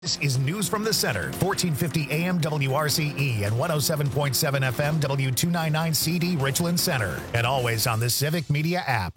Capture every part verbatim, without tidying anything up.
This is News from the Center, fourteen fifty A M W R C E and one oh seven point seven F M W two ninety-nine C D Richland Center. And always on the Civic Media app.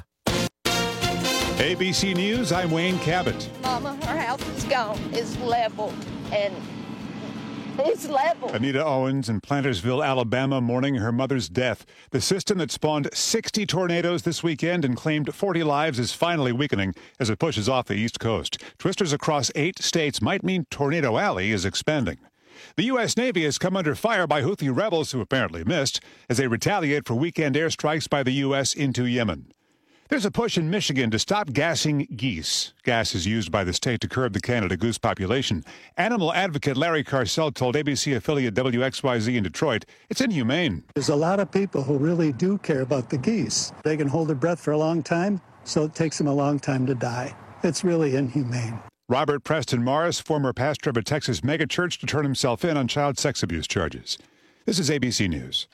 A B C News, I'm Wayne Cabot. Mama, her house is gone. It's leveled, and it's leveled. Anita Owens in Plantersville, Alabama, mourning her mother's death. The system that spawned sixty tornadoes this weekend and claimed forty lives is finally weakening as it pushes off the East Coast. Twisters across eight states might mean Tornado Alley is expanding. The U S. Navy has come under fire by Houthi rebels who apparently missed as they retaliate for weekend airstrikes by the U S into Yemen. There's a push in Michigan to stop gassing geese. Gas is used by the state to curb the Canada goose population. Animal advocate Larry Carcel told A B C affiliate W X Y Z in Detroit it's inhumane. There's a lot of people who really do care about the geese. They can hold their breath for a long time, so it takes them a long time to die. It's really inhumane. Robert Preston Morris, former pastor of a Texas megachurch, to turn himself in on child sex abuse charges. This is A B C News.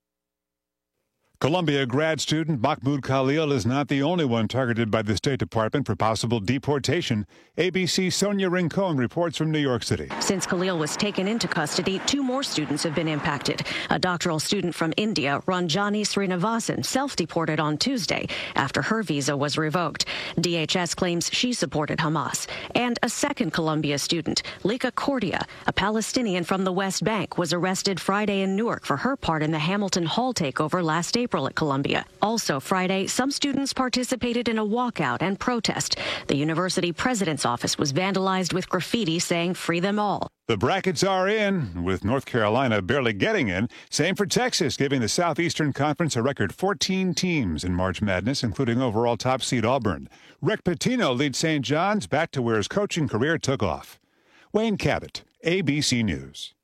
Columbia grad student Mahmoud Khalil is not the only one targeted by the State Department for possible deportation. A B C's Sonia Rincon reports from New York City. Since Khalil was taken into custody, two more students have been impacted. A doctoral student from India, Ranjani Srinivasan, self-deported on Tuesday after her visa was revoked. D H S claims she supported Hamas. And a second Columbia student, Lika Cordia, a Palestinian from the West Bank, was arrested Friday in Newark for her part in the Hamilton Hall takeover last April. At Columbia. Also Friday, some students participated in a walkout and protest. The university president's office was vandalized with graffiti saying "Free them all." The brackets are in, with North Carolina barely getting in. Same for Texas, giving the Southeastern Conference a record fourteen teams in March Madness, including overall top seed Auburn. Rick Pitino leads Saint John's back to where his coaching career took off. Wayne Cabot, A B C News.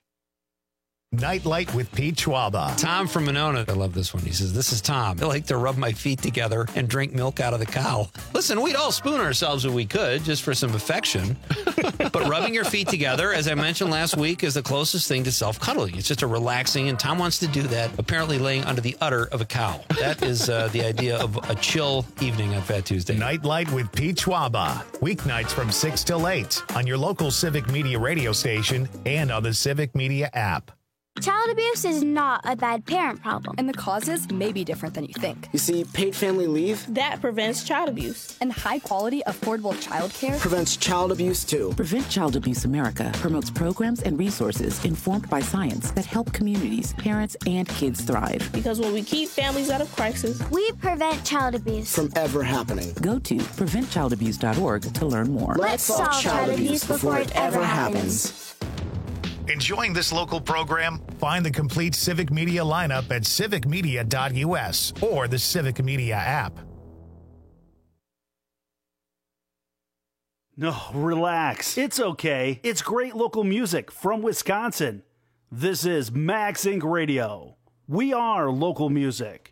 Nightlight with Pete Schwaba. Tom from Monona. I love this one. He says, "This is Tom. I like to rub my feet together and drink milk out of the cow." Listen, we'd all spoon ourselves if we could, just for some affection. But rubbing your feet together, as I mentioned last week, is the closest thing to self-cuddling. It's just a relaxing, and Tom wants to do that, apparently laying under the udder of a cow. That is uh, the idea of a chill evening on Fat Tuesday. Nightlight with Pete Schwaba. Weeknights from six till eight on your local Civic Media radio station and on the Civic Media app. Child abuse is not a bad parent problem. And the causes may be different than you think. You see, paid family leave that prevents child abuse. And high-quality, affordable child care prevents child abuse, too. Prevent Child Abuse America promotes programs and resources informed by science that help communities, parents, and kids thrive. Because when we keep families out of crisis, we prevent child abuse from ever happening. Go to prevent child abuse dot org to learn more. Let's solve child abuse before it ever happens. Enjoying this local program? Find the complete Civic Media lineup at civic media dot U S or the Civic Media app. No, relax. It's okay. It's great local music from Wisconsin. This is Max Incorporated. Radio. We are local music.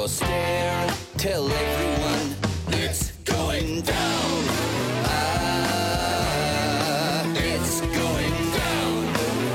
your stare. Tell everyone it's going down. Ah, it's going down.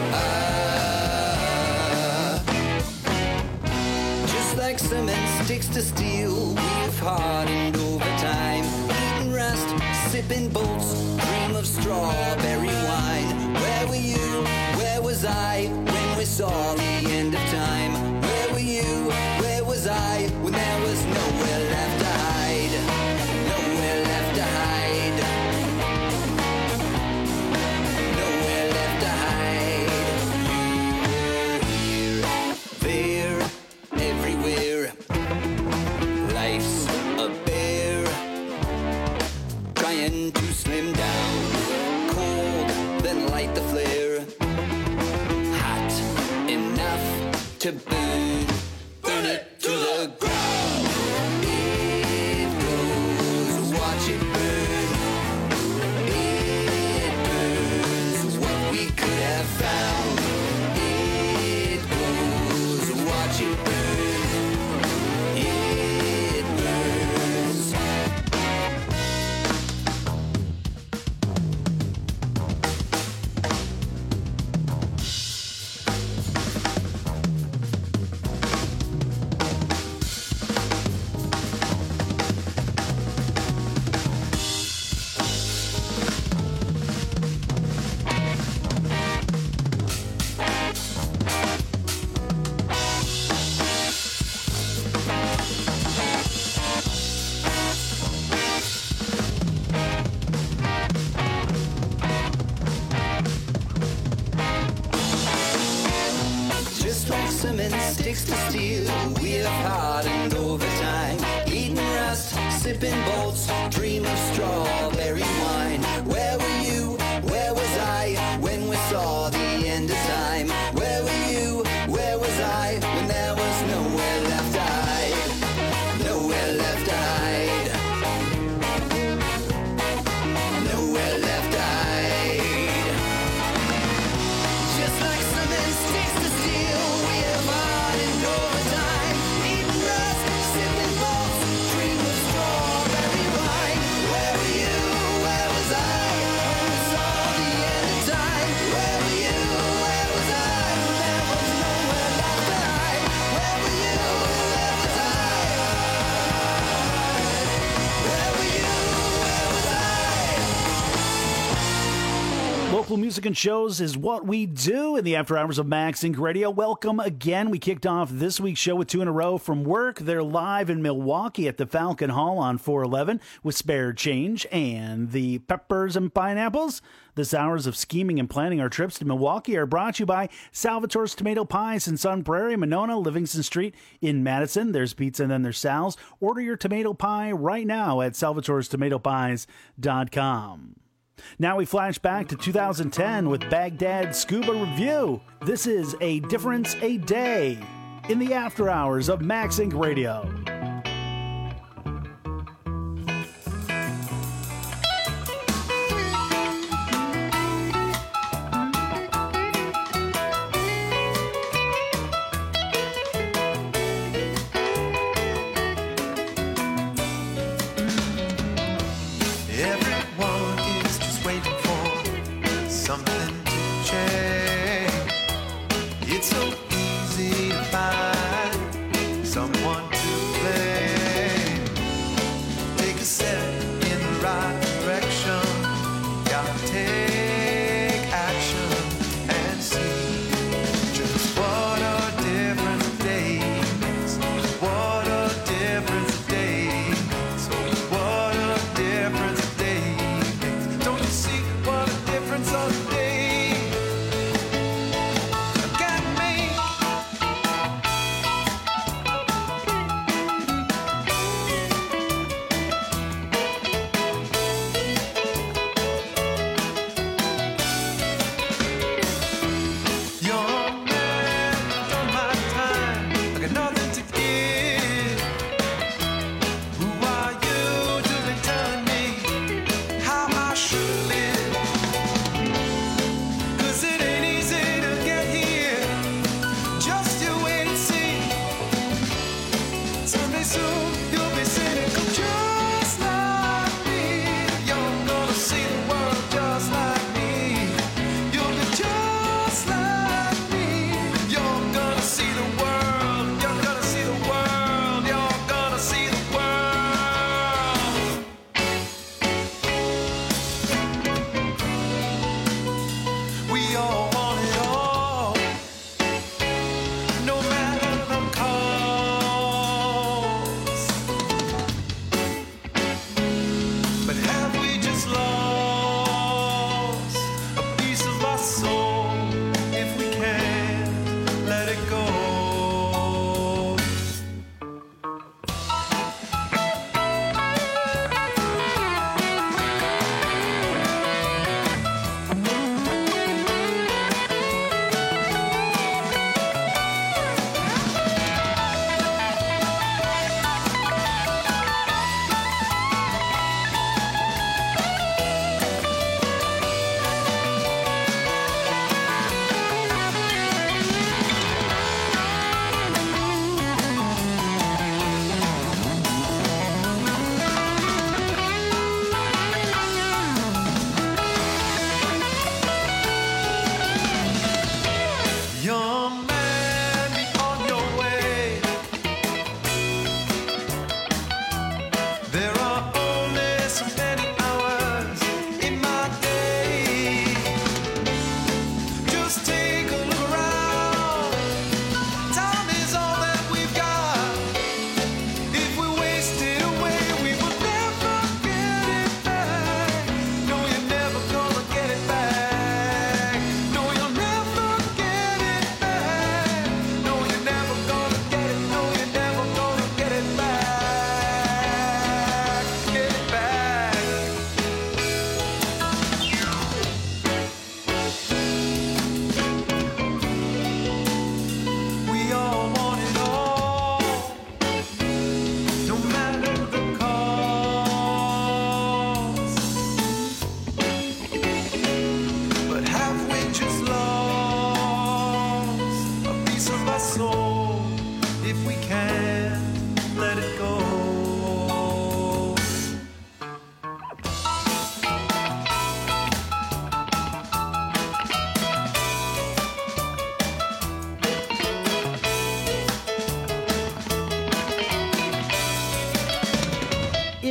Ah. Just like cement sticks to steel, we've hardened over time. Eating rust, sipping bolts, dream of strawberry wine. Where were you? Where was I when we saw the end of time? Where were you? Where was I when there was nowhere left to hide? Nowhere left to hide. Nowhere left to hide. You were here, there, everywhere. Life's a bear, trying to slim down. Cold, then light the flare. Hot enough to burn, burn it to the ground. It goes, watch it burn. It burns what we could have found. It goes, watch it burn. It burns. Just like cement sticks to steel, we have hardened over time. Eating rust, sipping bolts, dream of strawberry wine. Where were you? Where was I when we saw the end of time? Where were you? Where was I when there was nowhere left to hide? Nowhere left to hide. Nowhere left to hide. Just like cement sticks to steel, we have hardened over time. Eating rust, sipping bolts, dream of strawberry wine. Where were you? Where was I when we saw the end of time? Where were you? Where was I when there was nowhere left to hide? Where were you? Where was I? Where were you? Where was I? Local music and shows is what we do in the after hours of Max Inc Radio. Welcome again. We kicked off this week's show with two in a row from work. They're live in Milwaukee at the Falcon Hall on four eleven with Spare Change and the Peppers and Pineapples. This hours of scheming and planning our trips to Milwaukee are brought to you by Salvatore's Tomato Pies in Sun Prairie, Monona, Livingston Street in Madison. There's pizza and then there's Sal's. Order your tomato pie right now at salvatores tomato pies dot com. Now we flash back to two thousand ten with Baghdad Scuba Review. This is A Difference a Day in the after hours of Max Inc Radio. Everyone is just waiting for something to change. It's so easy to find someone to blame. Take a step in the right direction. Gotta take action and see just what a difference a day makes. What a difference a day makes. What a difference a day makes. Don't you see what a difference a day can make?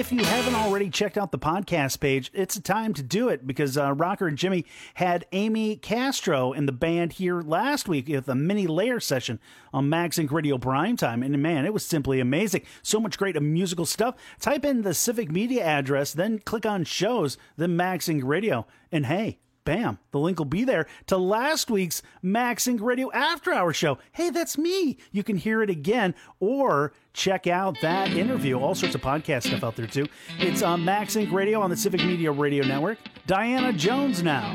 if you haven't already checked out the podcast page, it's a time to do it because uh, Rocker and Jimmy had Amy Castro in the band here last week with a mini layer session on Max Inc Radio Primetime. And man, it was simply amazing. So much great musical stuff. Type in the Civic Media address, then click on shows, then Max Inc Radio. And hey, bam, the link will be there to last week's Max Inc Radio After Hour show. Hey, that's me. You can hear it again or check out that interview. All sorts of podcast stuff out there, too. It's on Max Inc Radio on the Civic Media Radio Network. Diana Jones now.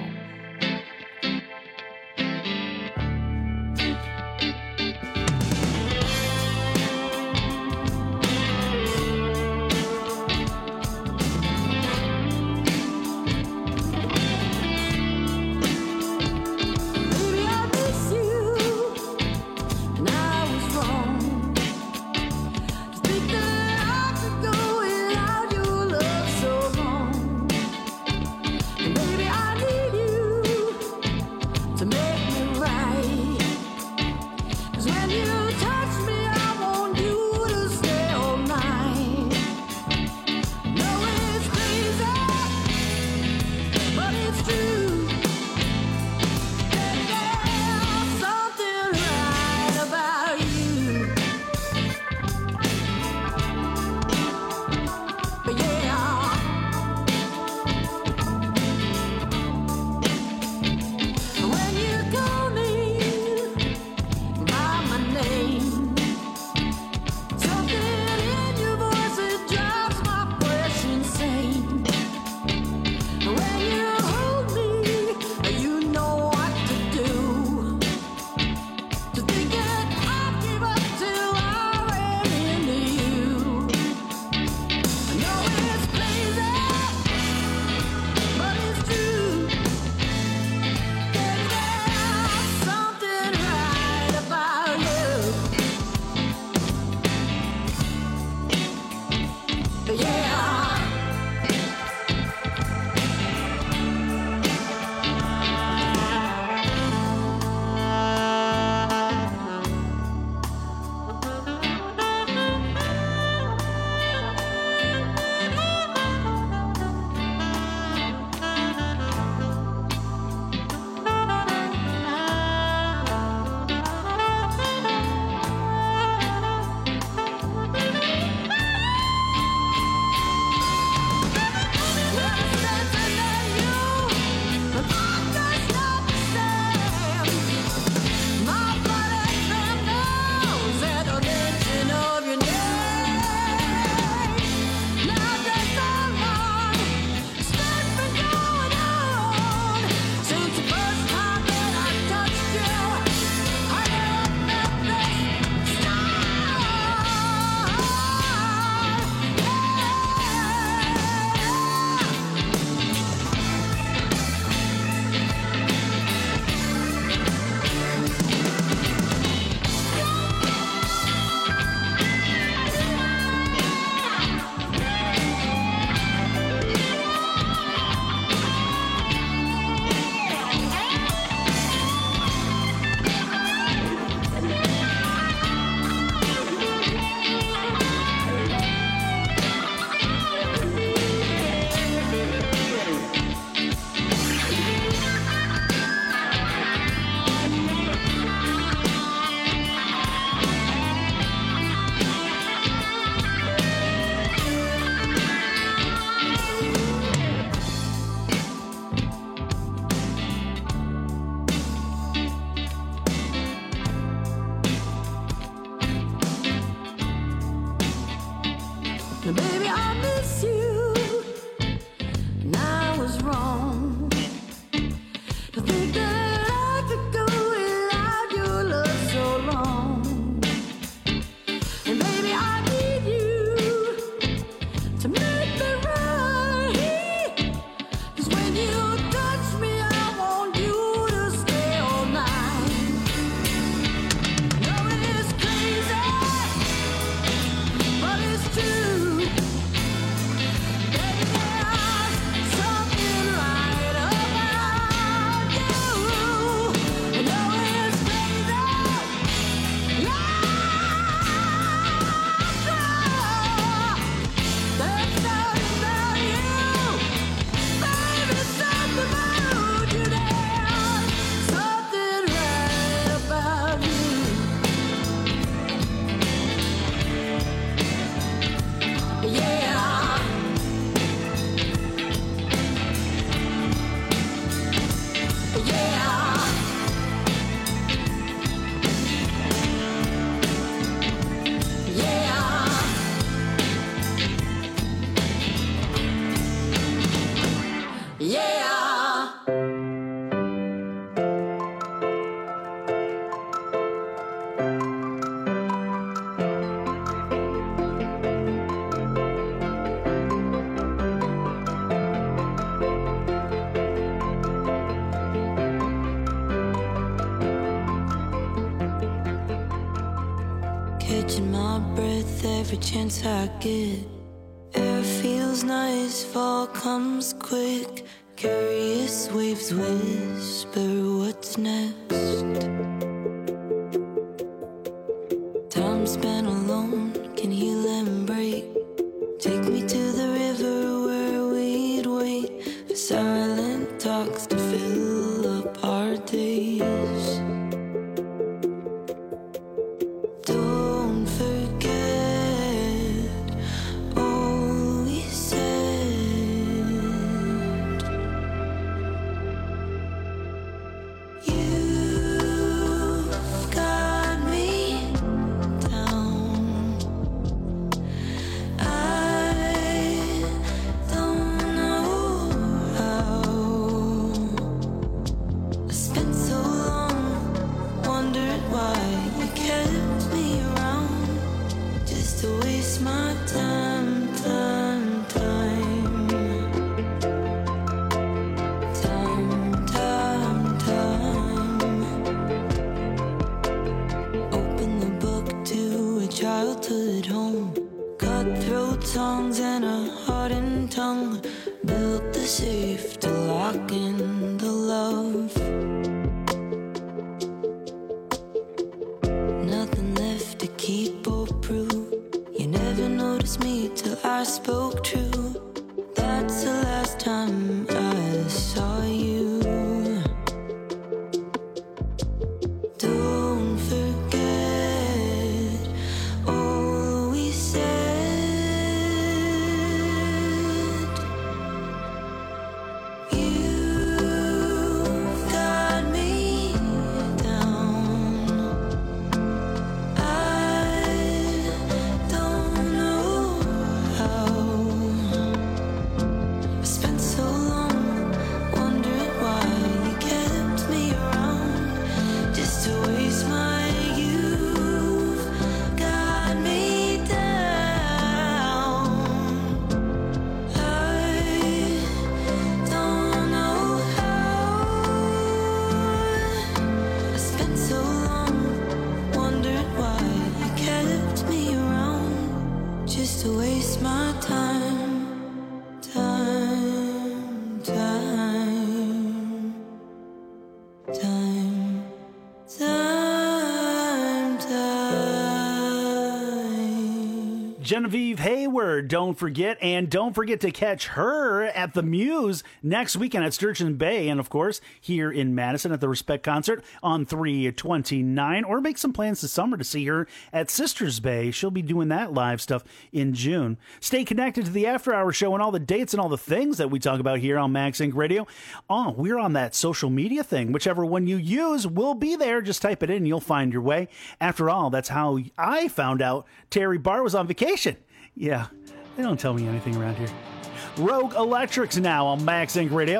catching my breath every chance I get. Air feels nice, fall comes quick. Curious waves whisper what's next. Time spent alone can heal and break. Take me to the river where we'd wait for silent talks to fill up our days. Don't forget all we said. You've got me down. I don't know how. I spent so long, wondered why you kept me around, just to waste my time, time, time. Time, time, time. Open the book to a childhood home. Cutthroat songs and a hardened tongue. Built the safe to lock in the love. Nothing left to keep or prove. You never noticed me till I spoke true. That's the last time I saw you. Don't forget all we said. You've got me down. I don't know how. I spent so long, wondering why you kept me around, just to waste my youth. Got me down. I don't know how. I spent so long, wondered why you kept me around, just to waste my time, time, time, time, time, time. Genevieve Hayward, don't forget. And don't forget to catch her at the Muse next weekend at Sturgeon Bay. And, of course, here in Madison at the Respect Concert on three twenty-nine. Or make some plans this summer to see her at Sisters Bay. She'll be doing that live stuff in June. Stay connected to the After Hour Show and all the dates and all the things that we talk about here on Max Inc Radio. Oh, we're on that social media thing. Whichever one you use will be there. Just type it in and you'll find your way. After all, that's how I found out Terry Barr was on vacation. Yeah, they don't tell me anything around here. Rogue Electrics now on Max Inc Radio.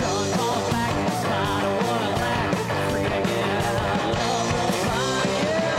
Back in spite of what I lack, forget again. I love will find you.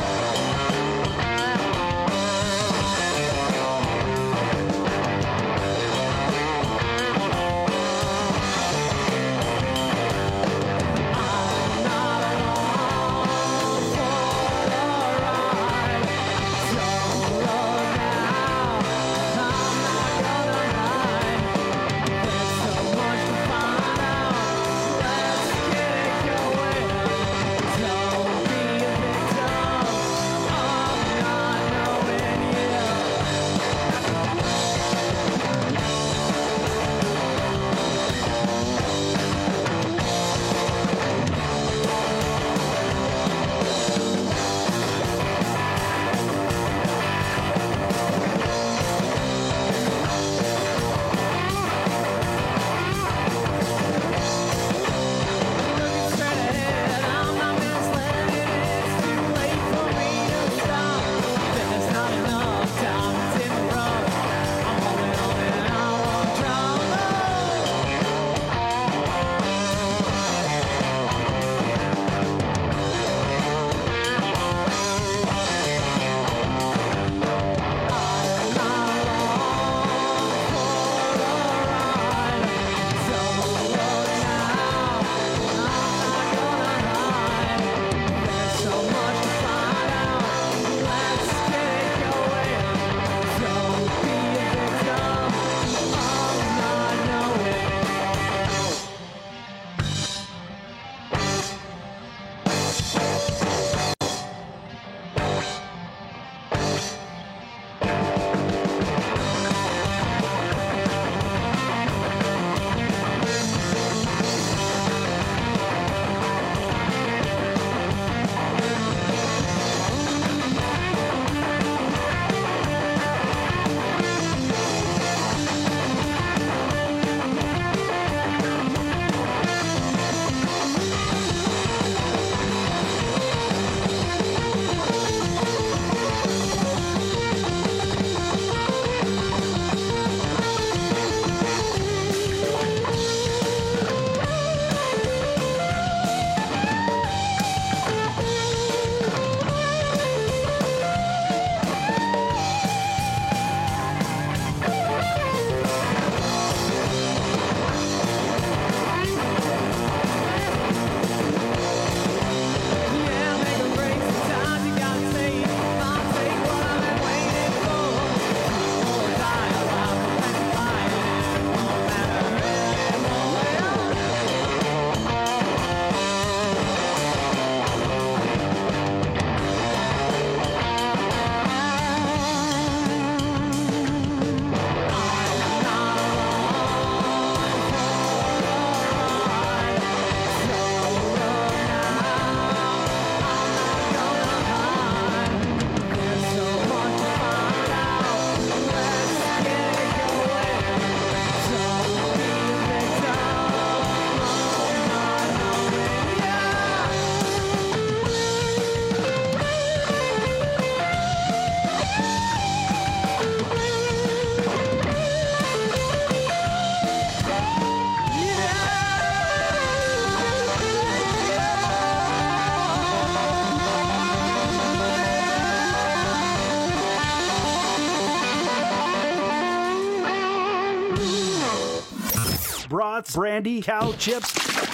Brats, brandy, cow chips,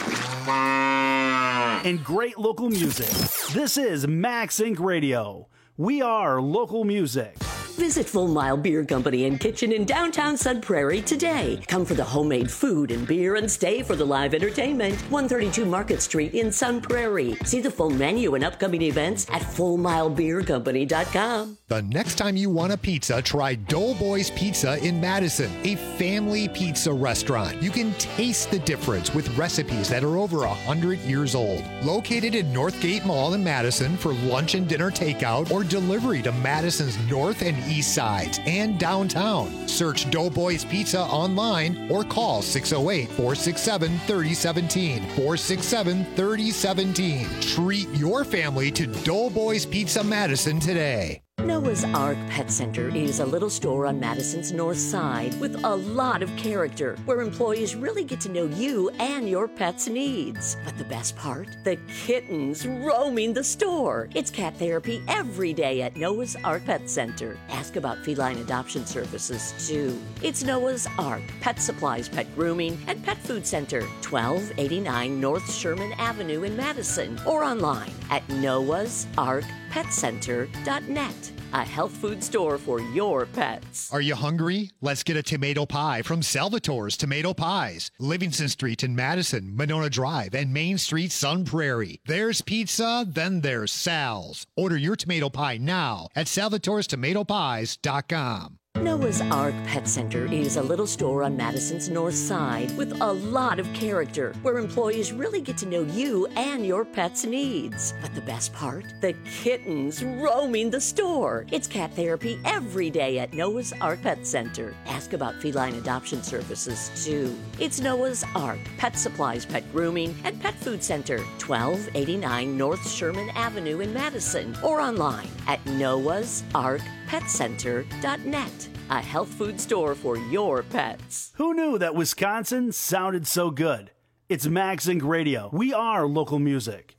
and great local music. This is Max Inc Radio. We are local music. Visit Full Mile Beer Company and Kitchen in downtown Sun Prairie today. Come for the homemade food and beer and stay for the live entertainment. one thirty-two Market Street in Sun Prairie. See the full menu and upcoming events at full mile beer company dot com. The next time you want a pizza, try Doughboys Pizza in Madison, a family pizza restaurant. You can taste the difference with recipes that are over one hundred years old. Located in Northgate Mall in Madison for lunch and dinner takeout or delivery to Madison's north and east sides and downtown. Search Doughboys Pizza online or call six oh eight, four six seven, three oh one seven, four six seven, three oh one seven. Treat your family to Doughboys Pizza Madison today. Noah's Ark Pet Center is a little store on Madison's north side with a lot of character where employees really get to know you and your pet's needs. But the best part? The kittens roaming the store. It's cat therapy every day at Noah's Ark Pet Center. Ask about feline adoption services too. It's Noah's Ark Pet Supplies, Pet Grooming, and Pet Food Center, twelve eighty-nine North Sherman Avenue in Madison, or online at noahs ark pet center dot net. A health food store for your pets. Are you hungry? Let's get a tomato pie from Salvatore's Tomato Pies. Livingston Street in Madison, Monona Drive, and Main Street, Sun Prairie. There's pizza, then there's Sal's. Order your tomato pie now at salvatores tomato pies dot com. Noah's Ark Pet Center is a little store on Madison's north side with a lot of character where employees really get to know you and your pet's needs. But the best part? The kittens roaming the store. It's cat therapy every day at Noah's Ark Pet Center. Ask about feline adoption services too. It's Noah's Ark Pet Supplies, Pet Grooming, and Pet Food Center, twelve eighty-nine North Sherman Avenue in Madison, or online at noahs ark pet center dot net. A health food store for your pets. Who knew that Wisconsin sounded so good? It's Max Inc Radio. We are local music.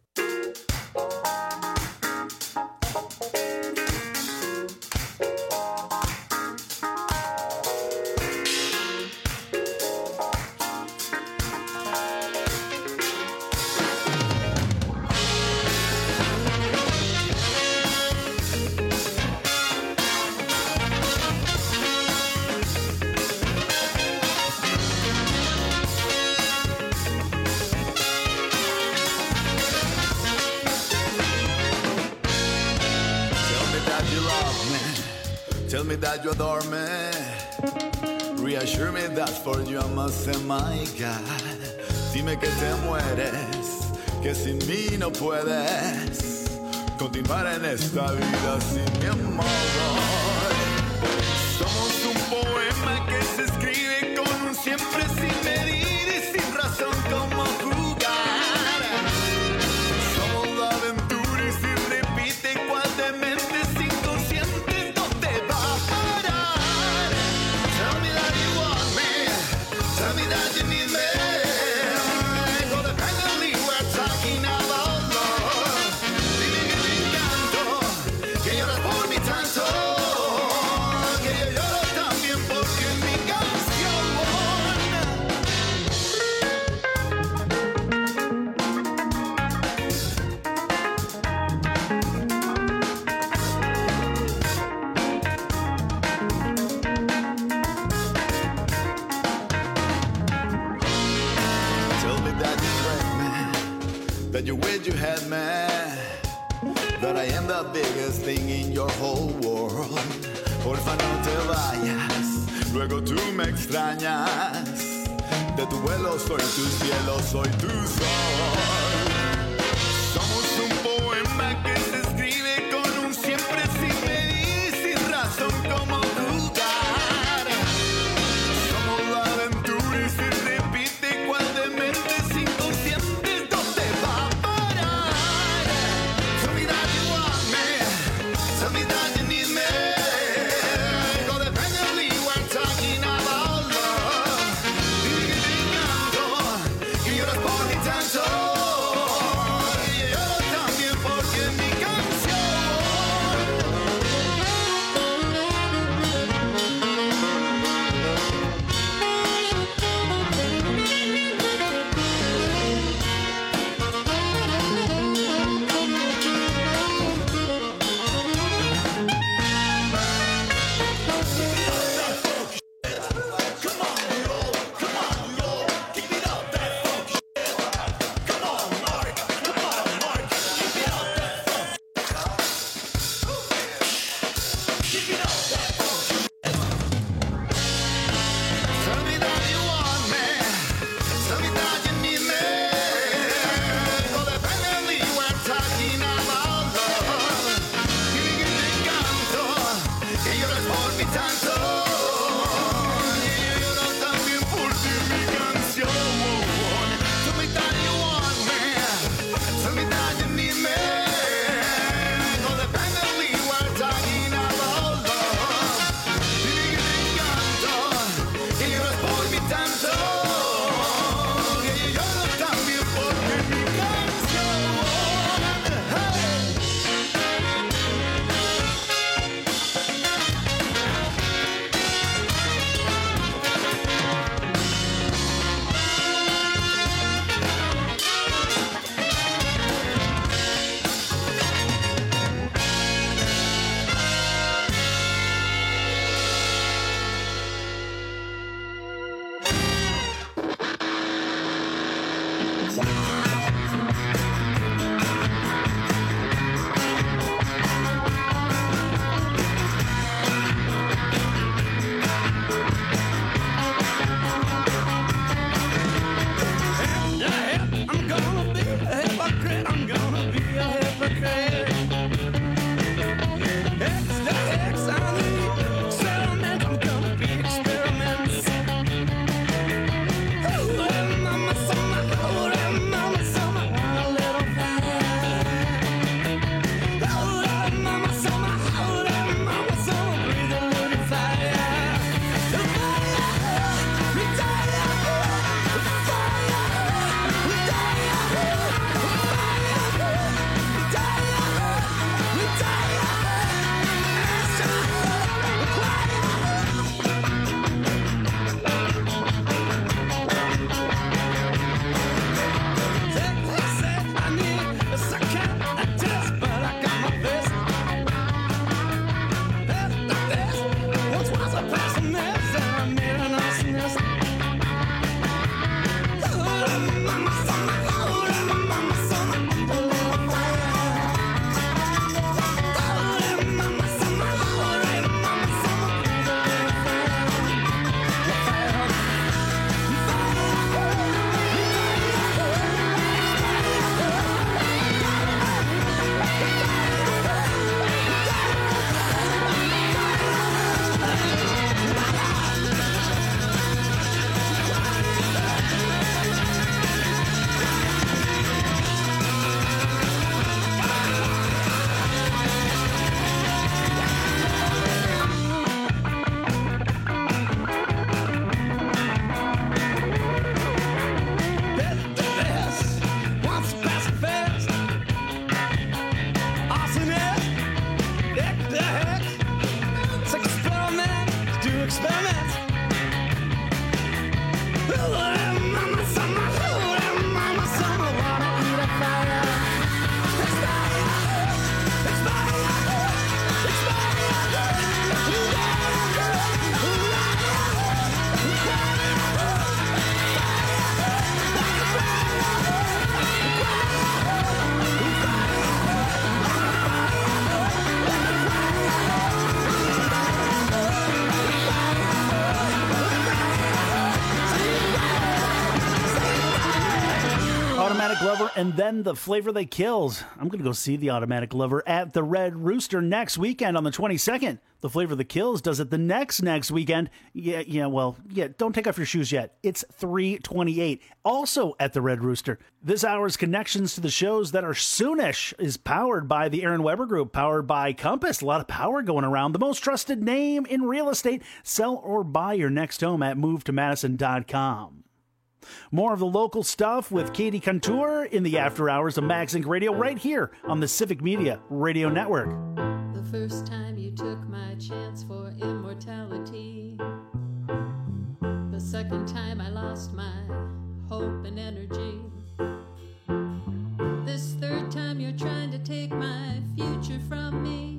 Tell me that you adore me. Reassure me that for you I must say my God. Dime que te mueres, que sin mí no puedes continuar en esta vida sin mi amor. Somos un poema que se escribe con un siempre sin medir y sin razón como jugar. Somos la aventura y si repite igual de mente sin consciente no te va a parar. Tell me that you want me, tell me that you need me. Codependently we're talking about love. Dime que te encanto, que lloras por mí tanto, que yo lloro también porque mi canción. Tell me that you tricked me, that you wish you had me, that I am the biggest thing in your whole world. Porfa no te vayas, luego tú me extrañas. De tu vuelo soy tu cielo, soy tu sol. Somos un poema que se escribe con un siempre sin medir, sin razón como jugar. Somos la aventura y si repite igual de mente sin consciente no te va a parar. Tell me that you want me, tell me that you need me. Codependently we're talking about love. Dime que te encanto, que lloras por mí tanto, y yo lloro también porque mi canción. Automatic Lover and then The Flavor That Kills. I'm going to go see The Automatic Lover at the Red Rooster next weekend on the twenty-second. The Flavor That Kills does it the next next weekend. Yeah, yeah, well, yeah, don't take off your shoes yet. It's three twenty-eight, also at the Red Rooster. This hour's connections to the shows that are soonish is powered by the Aaron Weber Group, powered by Compass. A lot of power going around. The most trusted name in real estate. Sell or buy your next home at move to madison dot com. More of the local stuff with Katie Contour in the after hours of Max Inc Radio right here on the Civic Media Radio Network. The first time you took my chance for immortality. The second time I lost my hope and energy. This third time you're trying to take my future from me.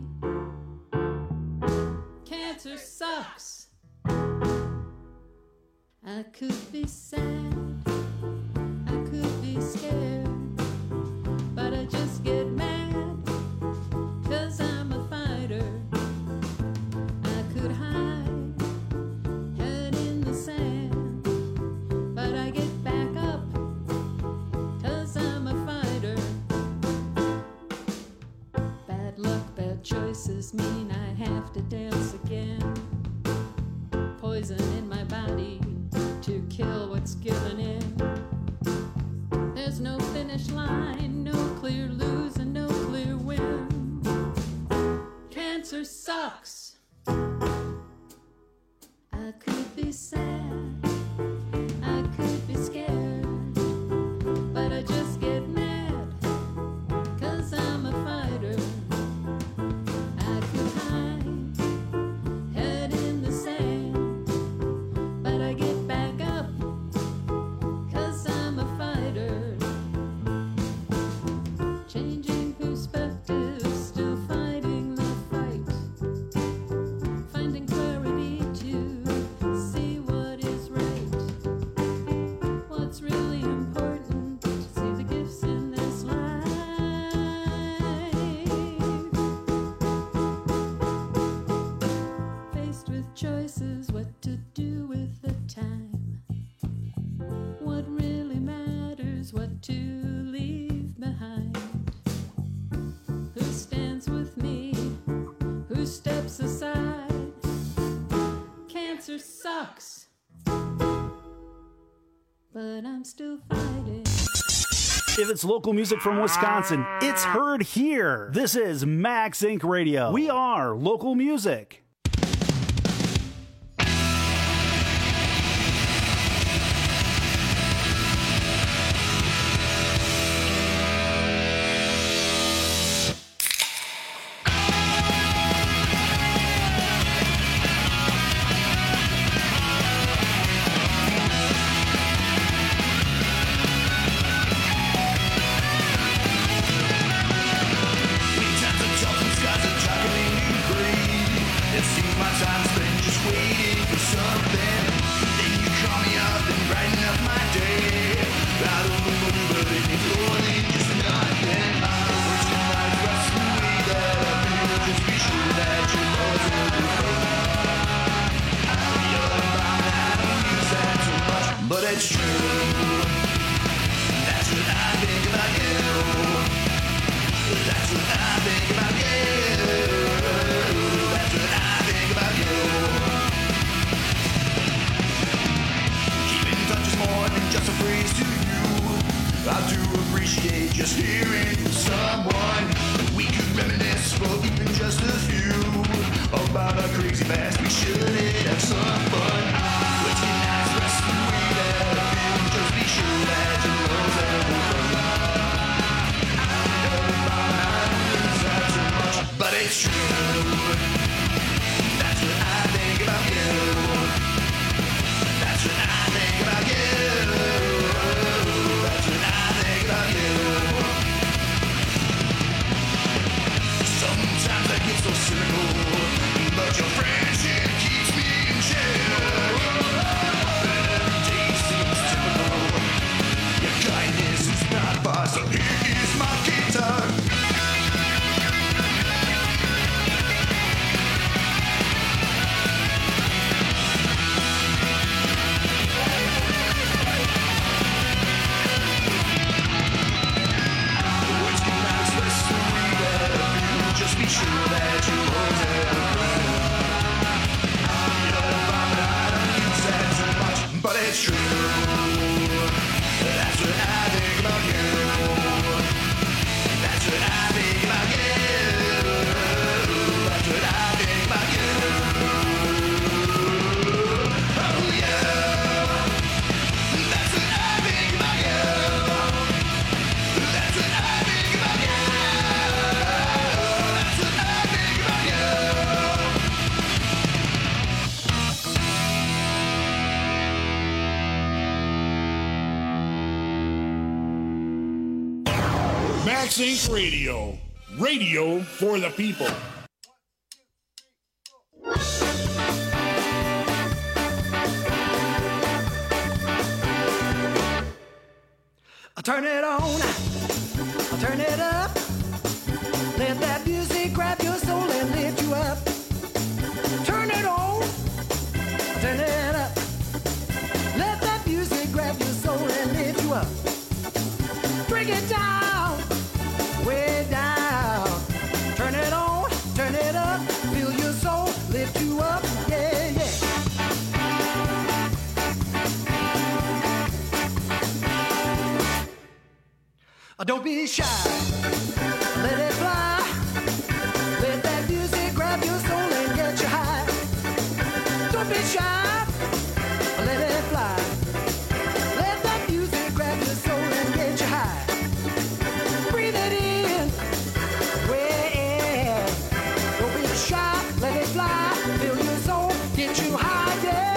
Cancer sucks. I could be sad, I could be scared, but I just get mad, 'cause I'm a fighter. I could hide, head in the sand, but I get back up, 'cause I'm a fighter. Bad luck, bad choices mean I have to dance again. Poison in my body to kill what's given in. There's no finish line, no clear lose and no clear win. Cancer sucks. I could be sad, I could be scared, but I just get mad, 'cause I'm a fighter. I could hide, head in the sand, but I get back up, 'cause I'm a fighter. Changing perspective, still fighting the fight. Finding clarity to see what is right. What's really important, to see the gifts in this life. Faced with choices, what to do with the time. What really matters, what to leave behind. Who stands with me, who steps aside. Cancer sucks, but I'm still fighting. If it's local music from Wisconsin, it's heard here. This is Max Inc Radio. We are local music. But it's true. That's what I think about you. That's what I think about you. That's what I think about you. Keep in touch is more than just a phrase to you. I do appreciate just hearing from someone. We could reminisce for even just a few about our crazy past. We should have some fun. Let's get nice, rest and we that I feel. Just be sure that you know that we're but it's true. That's what I think about you. That's what I think about you. That's what I think about you. Sometimes I get so cynical, but your friendship keeps me in check. but it's true. That's what I think about you. That's what I think about you. That's what I think about you. Oh yeah. That's what I think about you. That's what I think about you. That's what I think about you. Max Inc Radio. Radio for the people. I'll turn it on, I'll turn it up. Let that music grab your soul and lift you up. Turn it on, turn it up. Let that music grab your soul and lift you up. Bring it down, way down. Turn it on, turn it up. Feel your soul lift you up, yeah, yeah. Don't be shy, let it fly. Let that music grab your soul and get you high. Don't be shy, let it fly. Let that music grab your soul and get you high. Breathe it in, way in. Don't be shy, let it fly. Feel your soul get you high, yeah.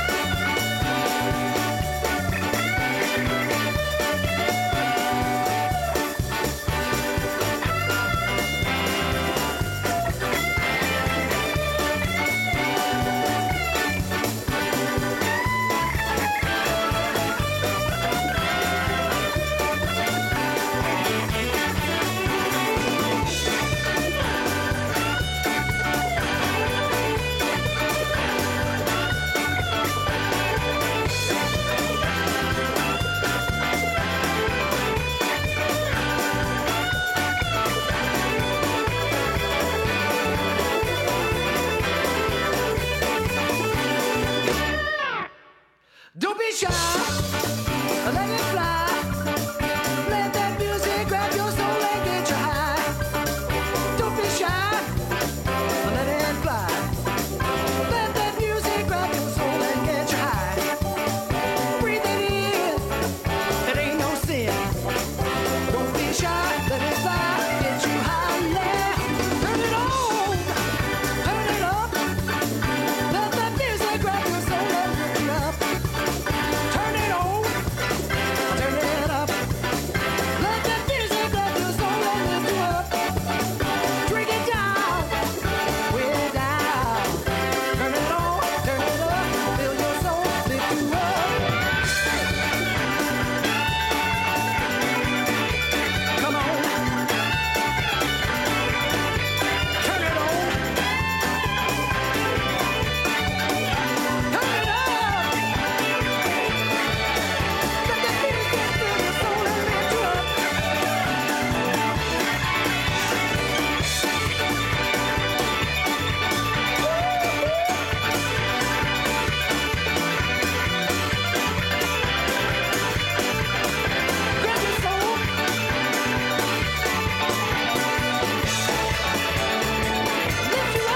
Don't be shy, let it fly. Let that music grab your soul and get you high. Don't be shy, let it fly. Let that music grab your soul and get you high. Breathe it in, it ain't no sin. Don't be shy, let it fly, get you high, yeah. Turn it on, turn it up. Let that music grab your soul and lift you up. Turn it on, turn it up. Let that music grab your soul and lift you up. Drink it down, way down. Turn it on, turn it up. Feel your soul lift you up. Come on, turn it on, turn it up. Let that music fill your soul and lift you up. Grab your soul. Lift you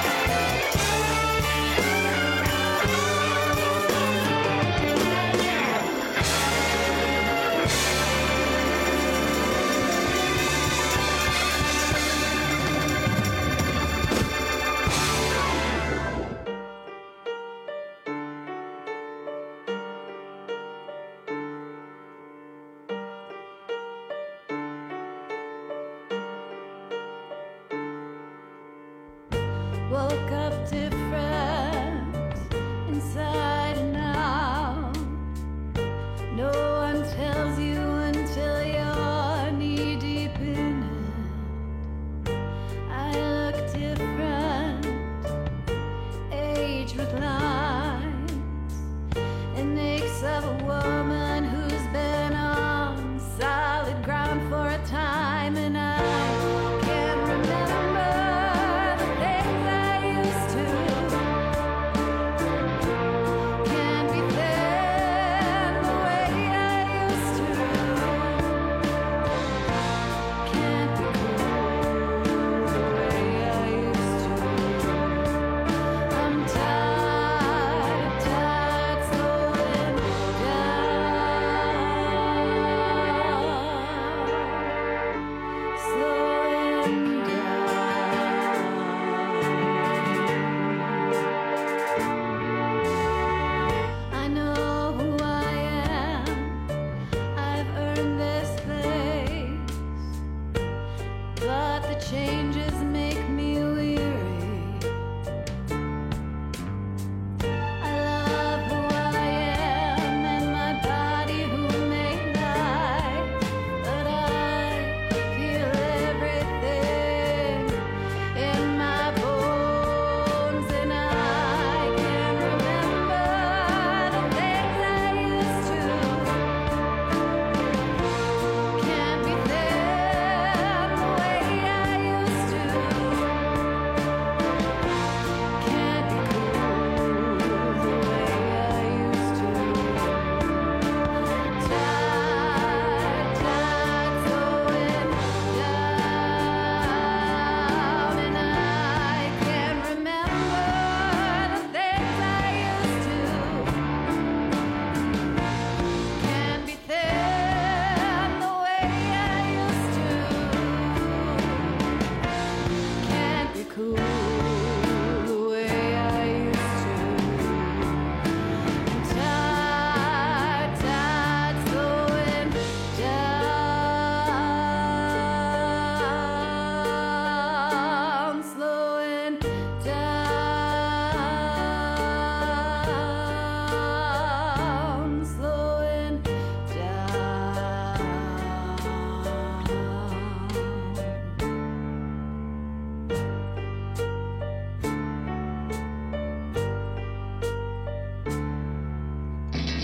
Woke up different inside and out. No one tells you until you're knee deep in it. I look different, age with lines, and aches of a woman who's been on solid ground for a time, and I can't remember the things I used to. Can't be there.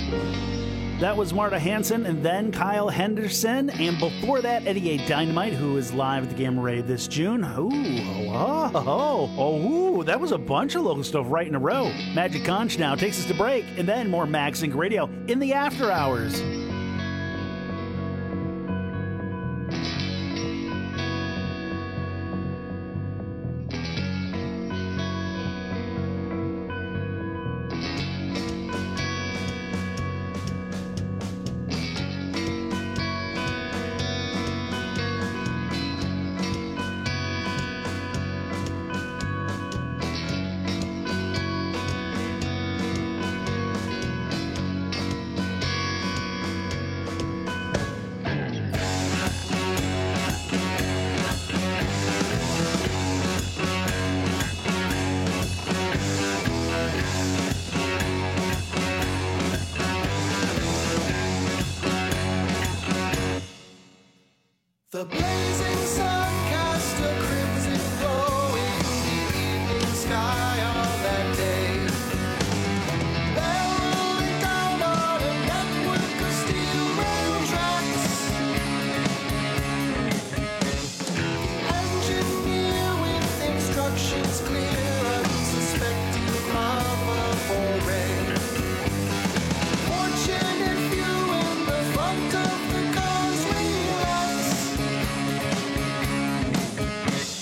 That was Marta Hanson and then Kyle Henderson. And before that, Eddie A. Dynamite, who is live at the Gamma Ray this June. Ooh, oh, oh, oh, oh, ooh, that was a bunch of local stuff right in a row. Magic Conch now takes us to break, and then more Max Inc Radio in the after hours. The blazing sun cast a crimson glow in the evening sky on that day. Barreling down on a network of steel rail tracks. Engineer with instructions clear, unsuspecting lava foray. Fortunate few in the front of the cars relax.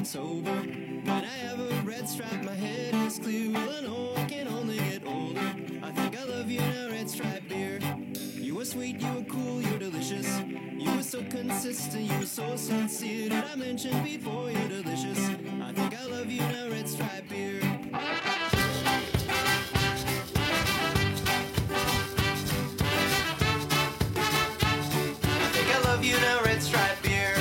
it's over. When I have a red stripe, my head is clear. Well, I know I can only get older. I think I love you now, red stripe beer. You were sweet, you were cool, you were delicious. You were so consistent, you were so sincere. Did I mention before you're delicious? I think I love you now, red stripe beer. I think I love you now, red stripe beer.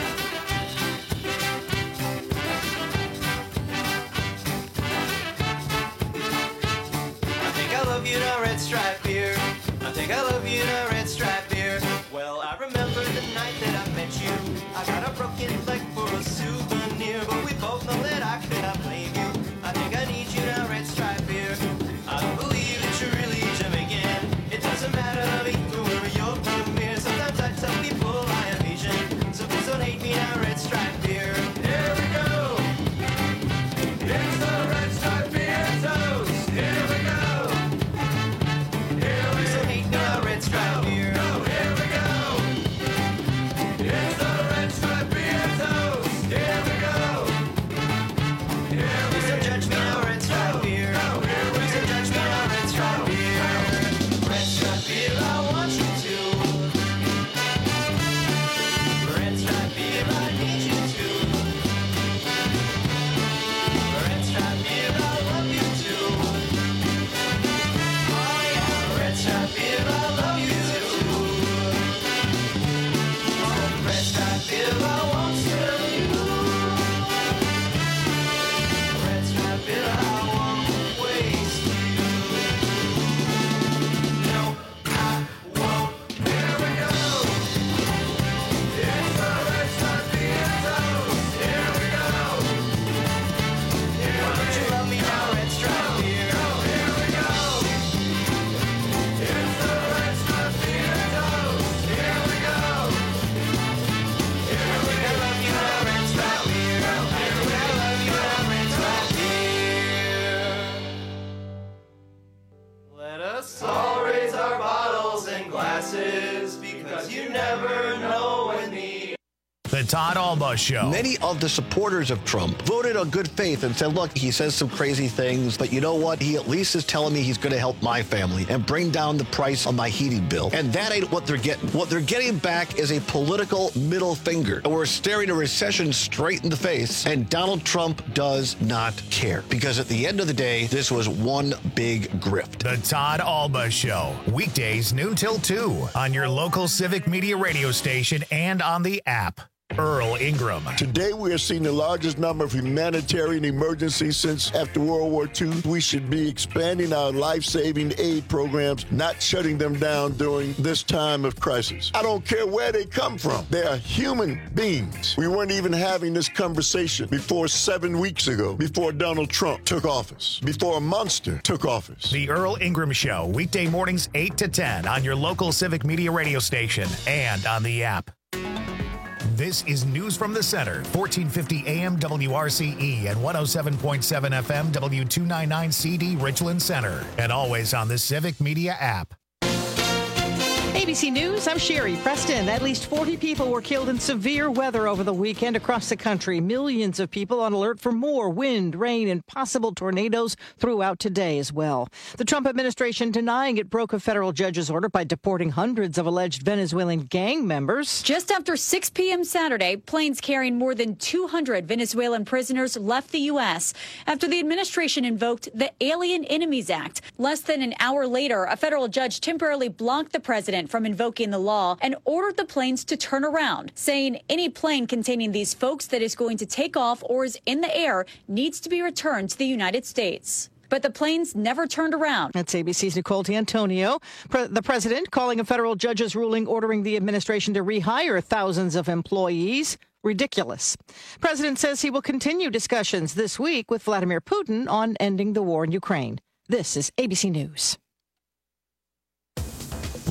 I think I love you now, red stripe beer. I think I love you now, red stripe beer. Well, I remember the night that I met you. I got a broken leg for a souvenir, but we both know that I could not blame you. I think I need you now, red stripe beer. I don't believe that you're really Jamaican. It doesn't matter either where you're from here. Sometimes I tell people I am Asian, so please don't hate me now, red stripe beer. Here we go. It's the red stripe beer toast. Here we go. Here we so hate me now, red stripe beer. No, here we go. It's the red stripe beer toast. Here we go. Here we so judge me now, red stripe beer. No, here we so judge me now, red stripe beer. Red stripe beer, I want you to. Red stripe beer, I need you to. Red stripe beer, I love you too. Oh yeah, red stripe beer, I love you too. Oh, red stripe beer, I want you. Red stripe beer, I won't waste you. No, I won't. Here we go. It's the red stripe beer toast. Here we go. Here Why don't you love me now, red stripe beer? Here we go. It's the red stripe beer toast. Here we go. Here we go. I love you now, red stripe beer. Here we go. I love you now, red stripe beer. Let us all raise our bottles and glasses, because you never know when the The Todd Alba Show. Many of the supporters of Trump voted on good faith and said, look, he says some crazy things, but you know what? He at least is telling me he's going to help my family and bring down the price on my heating bill. And that ain't what they're getting. What they're getting back is a political middle finger. And we're staring a recession straight in the face, and Donald Trump does not care. Because at the end of the day, this was one big grift. The Todd Alba Show. Weekdays noon till two on your local Civic Media radio station and on the app. Earl Ingram. Today we are seeing the largest number of humanitarian emergencies since after World War Two. We should be expanding our life-saving aid programs, not shutting them down during this time of crisis. I don't care where they come from. They are human beings. We weren't even having this conversation before seven weeks ago, before Donald Trump took office, before a monster took office. The Earl Ingram Show, weekday mornings eight to ten on your local Civic Media radio station and on the app. This is News from the Center, fourteen fifty A M W R C E and one oh seven point seven F M W two ninety-nine C D Richland Center, and always on the Civic Media app. A B C News, I'm Sherry Preston. At least forty people were killed in severe weather over the weekend across the country. Millions of people on alert for more wind, rain, and possible tornadoes throughout today as well. The Trump administration denying it broke a federal judge's order by deporting hundreds of alleged Venezuelan gang members. Just after six p.m. Saturday, planes carrying more than two hundred Venezuelan prisoners left the U S after the administration invoked the Alien Enemies Act. Less than an hour later, a federal judge temporarily blocked the president from invoking the law and ordered the planes to turn around, saying any plane containing these folks that is going to take off or is in the air needs to be returned to the United States. But the planes never turned around. That's A B C's Nicole D'Antonio. Pre- the president calling a federal judge's ruling ordering the administration to rehire thousands of employees ridiculous. President says he will continue discussions this week with Vladimir Putin on ending the war in Ukraine. This is A B C News.